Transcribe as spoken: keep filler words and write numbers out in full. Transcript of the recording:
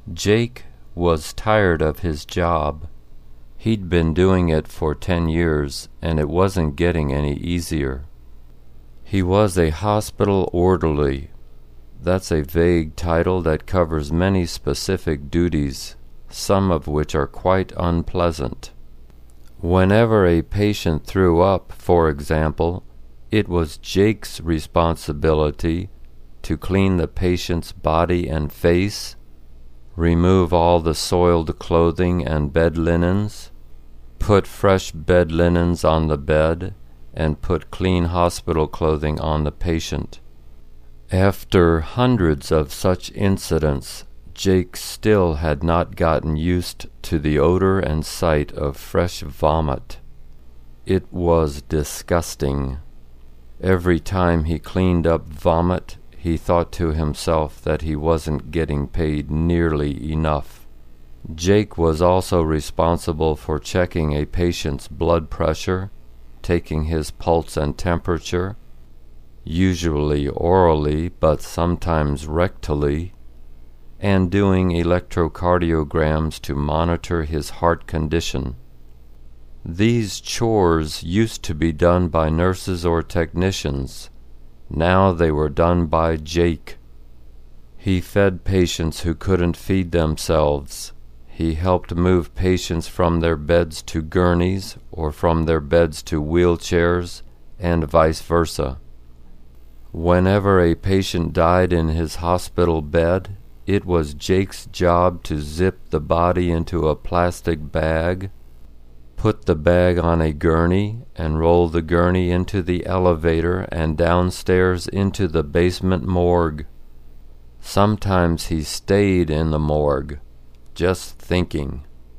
Jake was tired of his job. He'd been doing it for ten years, and it wasn't getting any easier. He was a hospital orderly. That's a vague title that covers many specific duties, some of which are quite unpleasant. Whenever a patient threw up, for example, it was Jake's responsibility to clean the patient's body and face, remove all the soiled clothing and bed linens, put fresh bed linens on the bed, and put clean hospital clothing on the patient. After hundreds of such incidents, Jake still had not gotten used to the odor and sight of fresh vomit. It was disgusting. Every time he cleaned up vomit, he thought to himself that he wasn't getting paid nearly enough. Jake was also responsible for checking a patient's blood pressure, taking his pulse and temperature, usually orally but sometimes rectally, and doing electrocardiograms to monitor his heart condition. These chores used to be done by nurses or technicians. Now they were done by Jake. He fed patients who couldn't feed themselves. He helped move patients from their beds to gurneys or from their beds to wheelchairs, and vice versa. Whenever a patient died in his hospital bed, it was Jake's job to zip the body into a plastic bag, put the bag on a gurney, and roll the gurney into the elevator and downstairs into the basement morgue. Sometimes he stayed in the morgue, just thinking.